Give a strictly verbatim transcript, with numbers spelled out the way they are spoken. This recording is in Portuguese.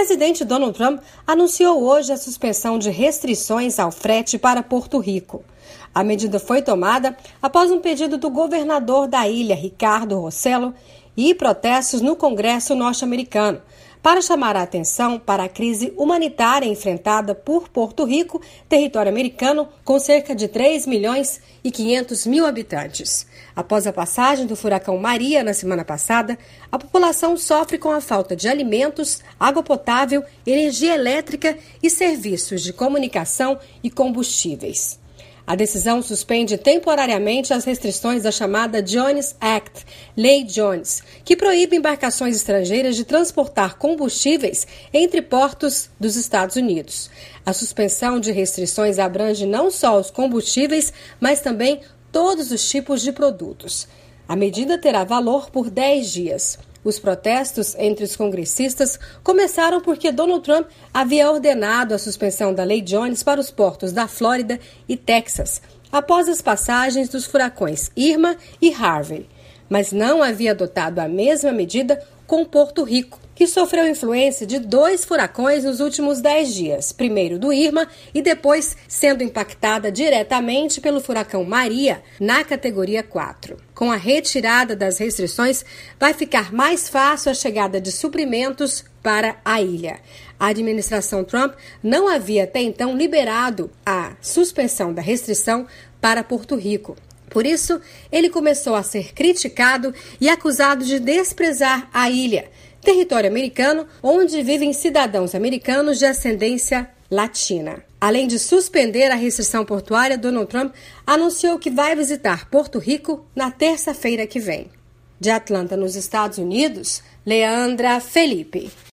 presidente Donald Trump anunciou hoje a suspensão de restrições ao frete para Porto Rico. A medida foi tomada após um pedido do governador da ilha, Ricardo Rossello, e protestos no Congresso norte-americano, para chamar a atenção para a crise humanitária enfrentada por Porto Rico, território americano com cerca de três milhões e quinhentos mil habitantes. Após a passagem do furacão Maria na semana passada, a população sofre com a falta de alimentos, água potável, energia elétrica e serviços de comunicação e combustíveis. A decisão suspende temporariamente as restrições da chamada Jones Act, Lei Jones, que proíbe embarcações estrangeiras de transportar combustíveis entre portos dos Estados Unidos. A suspensão de restrições abrange não só os combustíveis, mas também todos os tipos de produtos. A medida terá valor por dez dias. Os protestos entre os congressistas começaram porque Donald Trump havia ordenado a suspensão da Lei Jones para os portos da Flórida e Texas, após as passagens dos furacões Irma e Harvey, mas não havia adotado a mesma medida com Porto Rico, que sofreu influência de dois furacões nos últimos dez dias, primeiro do Irma e depois sendo impactada diretamente pelo furacão Maria na categoria quatro. Com a retirada das restrições, vai ficar mais fácil a chegada de suprimentos para a ilha. A administração Trump não havia até então liberado a suspensão da restrição para Porto Rico. Por isso, ele começou a ser criticado e acusado de desprezar a ilha, território americano onde vivem cidadãos americanos de ascendência latina. Além de suspender a restrição portuária, Donald Trump anunciou que vai visitar Porto Rico na terça-feira que vem. De Atlanta, nos Estados Unidos, Leandra Felipe.